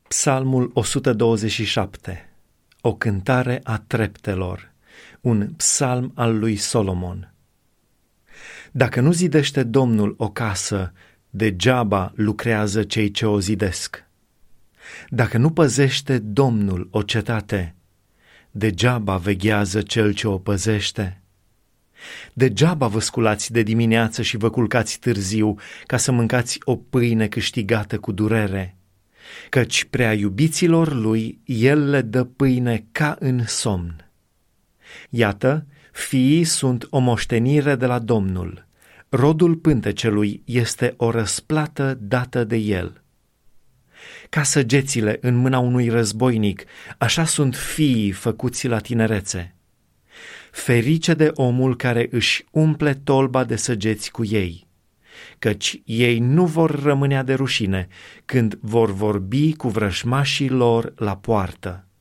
Psalmul 127, o cântare a treptelor, un psalm al lui Solomon. Dacă nu zidește Domnul o casă, degeaba lucrează cei ce o zidesc. Dacă nu păzește Domnul o cetate, degeaba veghează cel ce o păzește. Degeaba vă sculați de dimineață și vă culcați târziu ca să mâncați o pâine câștigată cu durere, căci prea iubiților lui el le dă pâine ca în somn. Iată, fiii sunt o moștenire de la Domnul, rodul pântecelui este o răsplată dată de el. Ca săgețile în mâna unui războinic, așa sunt fiii făcuți la tinerețe. Ferice de omul care își umple tolba de săgeți cu ei, căci ei nu vor rămânea de rușine când vor vorbi cu vrășmașii lor la poartă.